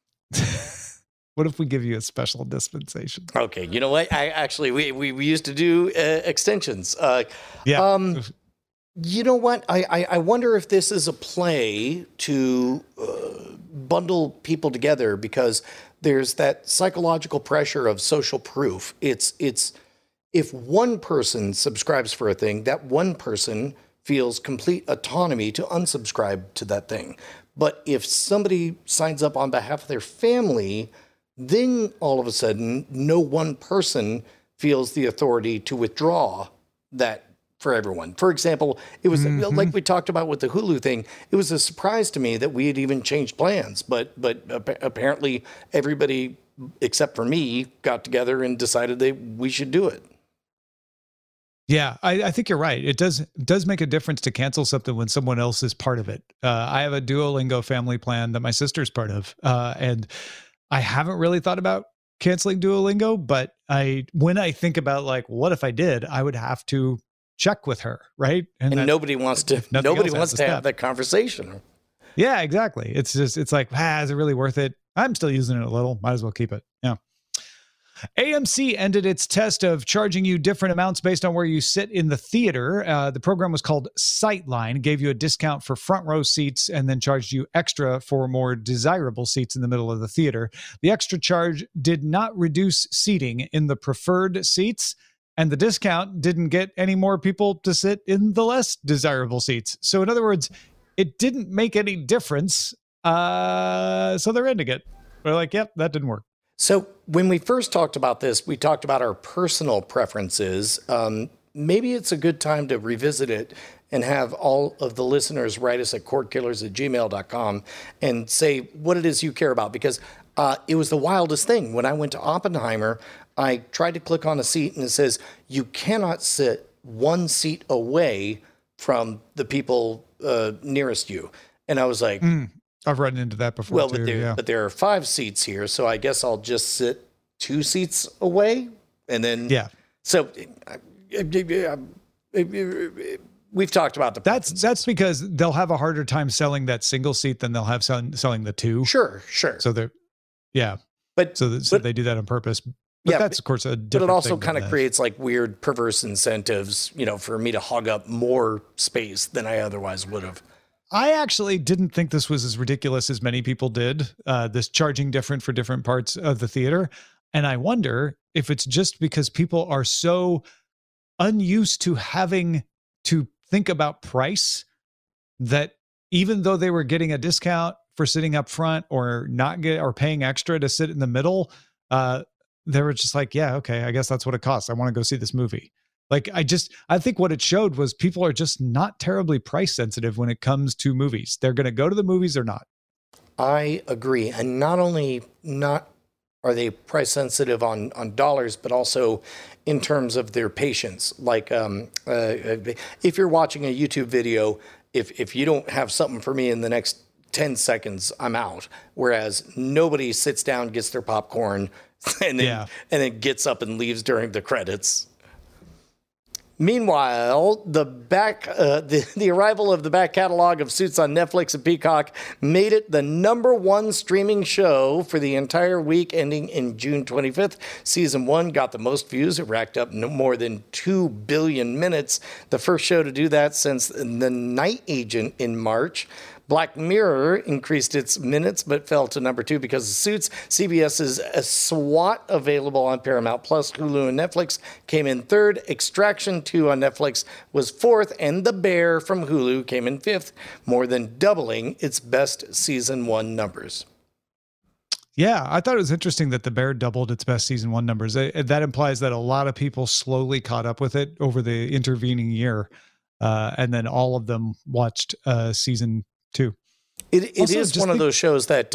What if we give you a special dispensation? Okay, you know what? We used to do extensions. Yeah. You know what? I wonder if this is a play to bundle people together because there's that psychological pressure of social proof. It's if one person subscribes for a thing, that one person feels complete autonomy to unsubscribe to that thing. But if somebody signs up on behalf of their family, then all of a sudden, no one person feels the authority to withdraw that for everyone. For example, it was like we talked about with the Hulu thing. It was a surprise to me that we had even changed plans, but apparently everybody except for me got together and decided we should do it. Yeah, I think you're right. It does make a difference to cancel something when someone else is part of it. I have a Duolingo family plan that my sister's part of, and I haven't really thought about canceling Duolingo, but when I think about like, what if I did, I would have to check with her, right? And nobody wants to have that conversation. Yeah, exactly. It's like, is it really worth it? I'm still using it a little. Might as well keep it. Yeah. AMC ended its test of charging you different amounts based on where you sit in the theater. The program was called Sightline, gave you a discount for front row seats, and then charged you extra for more desirable seats in the middle of the theater. The extra charge did not reduce seating in the preferred seats, and the discount didn't get any more people to sit in the less desirable seats. So in other words, it didn't make any difference. So they're ending it. They're like, yep, that didn't work. So when we first talked about this, we talked about our personal preferences. Maybe it's a good time to revisit it and have all of the listeners write us at cordkillers@gmail.com and say what it is you care about. Because it was the wildest thing. When I went to Oppenheimer, I tried to click on a seat and it says, you cannot sit 1 seat away from the people nearest you. And I was like... I've run into that before. Well, but there are 5 seats here, so I guess I'll just sit 2 seats away, and then So we've talked about that's because they'll have a harder time selling that single seat than they'll have selling the 2. Sure. So they're but they do that on purpose. But that's of course a different. But it also kind of creates like weird perverse incentives, for me to hog up more space than I otherwise would have. I actually didn't think this was as ridiculous as many people did, this charging different for different parts of the theater. And I wonder if it's just because people are so unused to having to think about price that even though they were getting a discount for sitting up front or paying extra to sit in the middle, they were just like, yeah, okay, I guess that's what it costs. I want to go see this movie. Like, I think what it showed was people are just not terribly price sensitive when it comes to movies. They're going to go to the movies or not. I agree. And not only are they price sensitive on dollars, but also in terms of their patience. Like, if you're watching a YouTube video, if you don't have something for me in the next 10 seconds, I'm out. Whereas nobody sits down, gets their popcorn, and then gets up and leaves during the credits. Meanwhile, the arrival of the back catalog of Suits on Netflix and Peacock made it the #1 streaming show for the entire week ending in June 25th. Season 1 got the most views. It racked up more than 2 billion minutes. The first show to do that since The Night Agent in March. Black Mirror increased its minutes, but fell to #2 because of Suits. CBS's SWAT, available on Paramount Plus, Hulu, and Netflix, came in 3rd. Extraction 2 on Netflix was 4th, and The Bear from Hulu came in 5th, more than doubling its best season 1 numbers. Yeah, I thought it was interesting that The Bear doubled its best season 1 numbers. That implies that a lot of people slowly caught up with it over the intervening year, and then all of them watched season 2. It is one of those shows that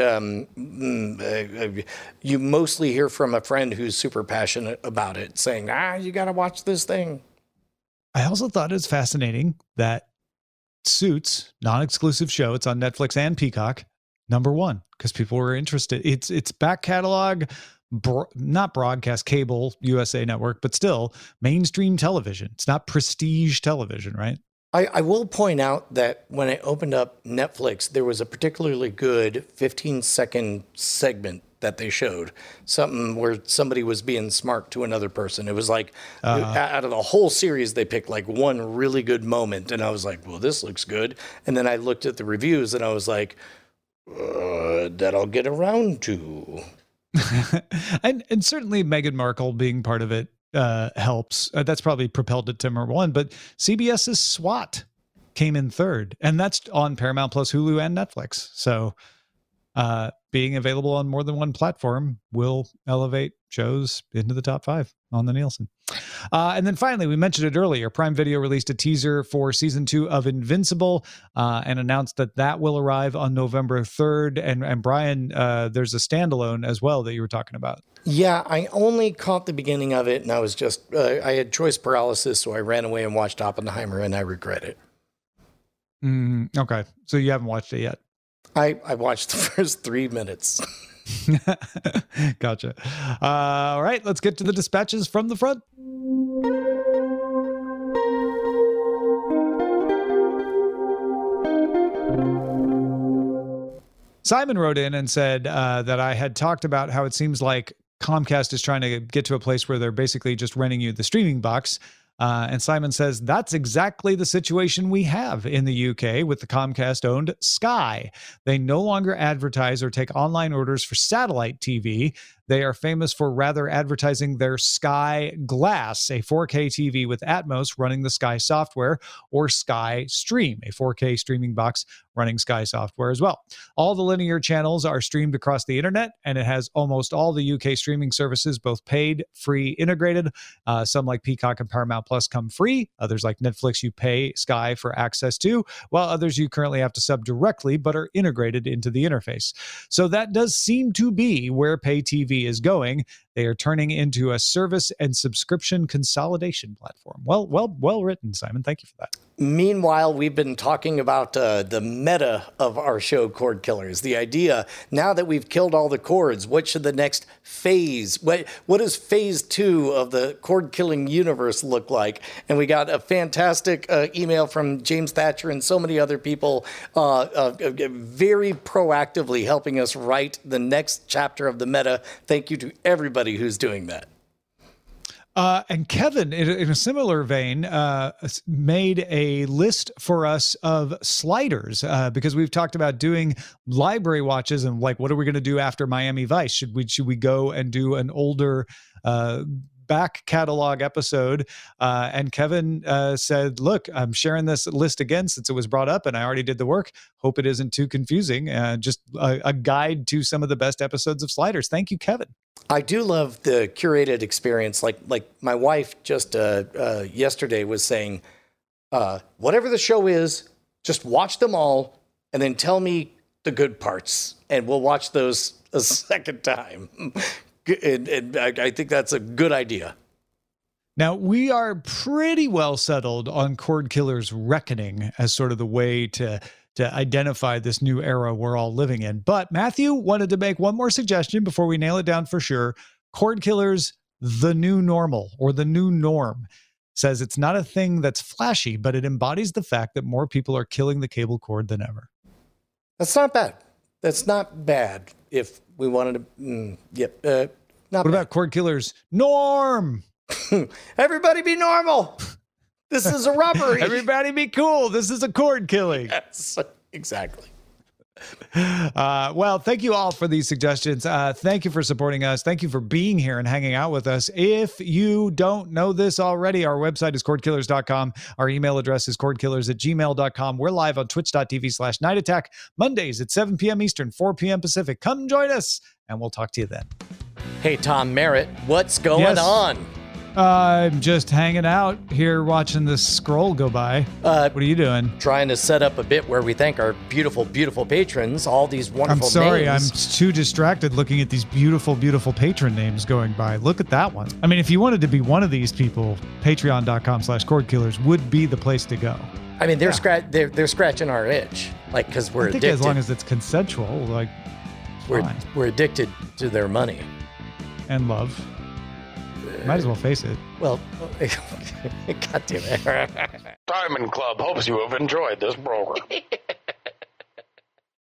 you mostly hear from a friend who's super passionate about it, saying, you got to watch this thing. I also thought it was fascinating that Suits, non-exclusive show, it's on Netflix and Peacock, #1, because people were interested. It's back catalog, not broadcast cable, USA Network, but still mainstream television. It's not prestige television, right? I will point out that when I opened up Netflix, there was a particularly good 15-second segment that they showed, something where somebody was being smart to another person. It was like, out of the whole series, they picked like one really good moment, and I was like, well, this looks good. And then I looked at the reviews, and I was like, that I'll get around to. and certainly Meghan Markle being part of it helps. That's probably propelled it to #1, but CBS's SWAT came in 3rd, and that's on Paramount Plus, Hulu, and Netflix. So being available on more than one platform will elevate shows into the top 5 on the Nielsen. And then finally, we mentioned it earlier, Prime Video released a teaser for season 2 of Invincible and announced that will arrive on November 3rd. And Brian, there's a standalone as well that you were talking about. Yeah, I only caught the beginning of it, and I was just, I had choice paralysis, so I ran away and watched Oppenheimer, and I regret it. Okay, so you haven't watched it yet? I watched the first 3 minutes. Gotcha. All right, let's get to the dispatches from the front. Simon wrote in and said that I had talked about how it seems like Comcast is trying to get to a place where they're basically just renting you the streaming box. And Simon says that's exactly the situation we have in the UK with the Comcast-owned Sky. They no longer advertise or take online orders for satellite TV. They are famous for rather advertising their Sky Glass, a 4K TV with Atmos running the Sky software, or Sky Stream, a 4K streaming box running Sky software as well. All the linear channels are streamed across the internet, and it has almost all the UK streaming services, both paid, free, integrated. Some like Peacock and Paramount Plus come free. Others like Netflix, you pay Sky for access to, while others you currently have to sub directly but are integrated into the interface. So that does seem to be where pay TV is going. They are turning into a service and subscription consolidation platform. Well written, Simon. Thank you for that. Meanwhile, we've been talking about the meta of our show, Cord Killers. The idea, now that we've killed all the cords, what should the next phase, what does phase 2 of the cord killing universe look like? And we got a fantastic email from James Thatcher and so many other people very proactively helping us write the next chapter of the meta. Thank you to everybody who's doing that. And Kevin, in a similar vein, made a list for us of sliders because we've talked about doing library watches and like, what are we going to do after Miami Vice? Should we go and do an older back catalog episode. And Kevin said, look, I'm sharing this list again since it was brought up and I already did the work. Hope it isn't too confusing. Just a guide to some of the best episodes of Sliders. Thank you, Kevin. I do love the curated experience. Like my wife just yesterday was saying, whatever the show is, just watch them all and then tell me the good parts, and we'll watch those a second time. And I think that's a good idea. Now, we are pretty well settled on Cord Killer's Reckoning as sort of the way to identify this new era we're all living in. But Matthew wanted to make one more suggestion before we nail it down for sure. Cord Killer's The New Normal, or The New Norm, says it's not a thing that's flashy, but it embodies the fact that more people are killing the cable cord than ever. That's not bad. That's not bad if we wanted to. Not what about Cord Killer's Norm? Everybody be normal. This is a robbery. Everybody be cool. This is a cord killing. Yes, exactly. Well, thank you all for these suggestions. Thank you for supporting us. Thank you for being here and hanging out with us. If you don't know this already, our website is cordkillers.com. Our email address is cordkillers@gmail.com. We're live on twitch.tv/Night Attack, Mondays at 7 p.m. Eastern, 4 p.m. Pacific. Come join us, and we'll talk to you then. Hey, Tom Merritt, what's going on? I'm just hanging out here watching this scroll go by. What are you doing? Trying to set up a bit where we thank our beautiful, beautiful patrons, all these wonderful names. I'm sorry, I'm too distracted looking at these beautiful, beautiful patron names going by. Look at that one. I mean, if you wanted to be one of these people, patreon.com/cordkillers would be the place to go. I mean, they're scratching our itch, like, because we're addicted. As long as it's consensual, like, we're addicted to their money. And love. Might as well face it. Well, God damn it. Diamond Club hopes you have enjoyed this program.